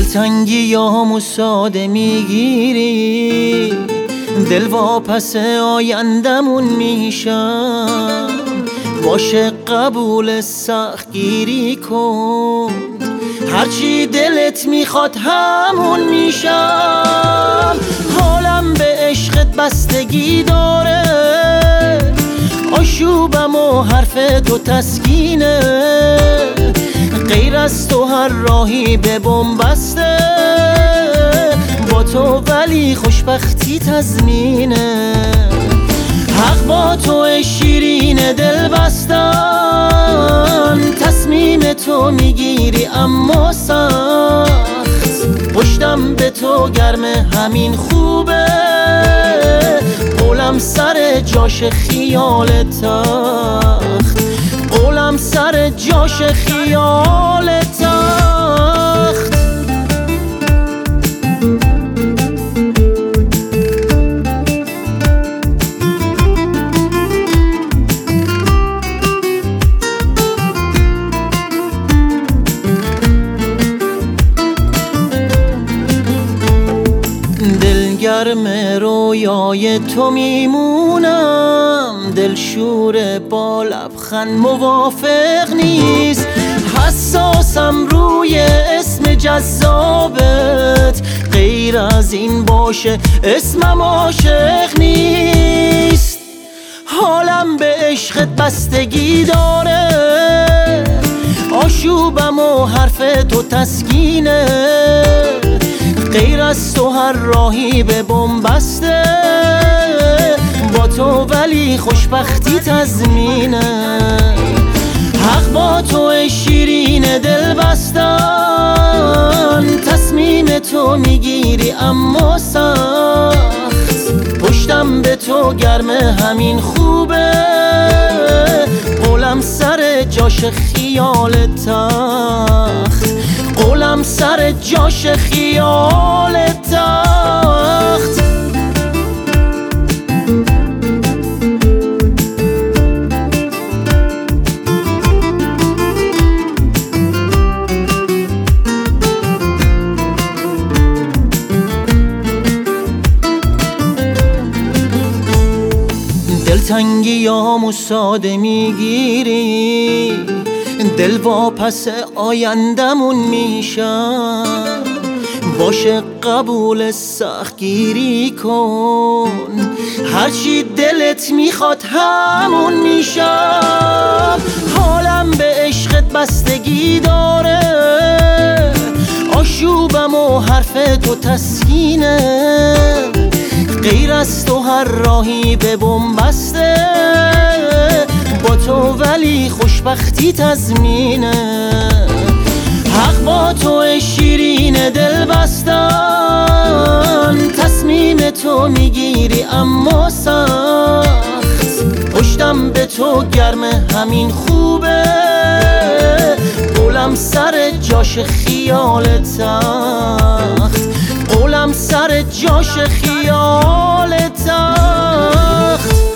دلتنگیامو ساده میگیری، دل واپس آیندمون میشم. باشه قبول سخت گیری کن، هرچی دلت میخواد همون میشم. حالم به عشقت بستگی داره، آشوبم و حرف تو تسکینه. غیر از تو هر راهی به بم بسته، با تو ولی خوشبختی تضمینه. حق با تو شیرین دل بستن، تصمیم تو میگیری اما سخت. پشتم به تو گرمه همین خوبه، قولم سر جاش خیال تخت. قولم سر جاش خیال تخت. دلگرم رویای تو میمونم، دلشور با لبخند موافق نیست. حساسم روی اسم جذابت، غیر از این باشه اسمم عاشق نیست. حالم به عشقت بستگی داره، آشوبم و حرف تو تسکینه. غیر از تو هر راهی به بم بسته، با تو ولی خوشبختی تضمینه. حق با تو شیرین دل بستن، تصمیم تو میگیری اما سخت. پشتم به تو گرمه همین خوبه، قولم سر جاش خیال تخت. قولم سر جاش خیال تخت. دلتنگیامو ساده میگیری، دل واپس آیندمون میشم. باشه قبول سخت گیری کن، هرچی دلت میخواد همون میشم. حالم به عشقت بستگی داره، آشوبم و حرف تو تسکینه. غیر از تو هر راهی به بم بسته، با تو ولی خوشبختی تضمینه. حق با تو شیرین دل بستن، تصمیم تو میگیری اما سخت. پشتم به تو گرمه همین خوبه، قولم سر جاش خیال تخت. قولم سر جاش خیال تخت.